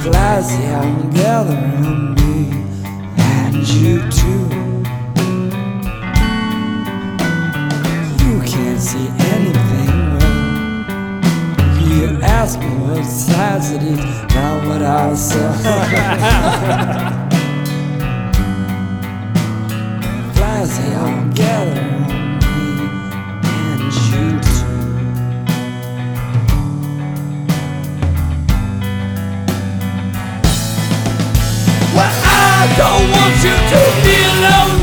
flies they all gather around me and you too. You can't see anything well. You ask me what size it is, not what I sell. Flies they all gather around me and you too. Well, I don't want you to be alone.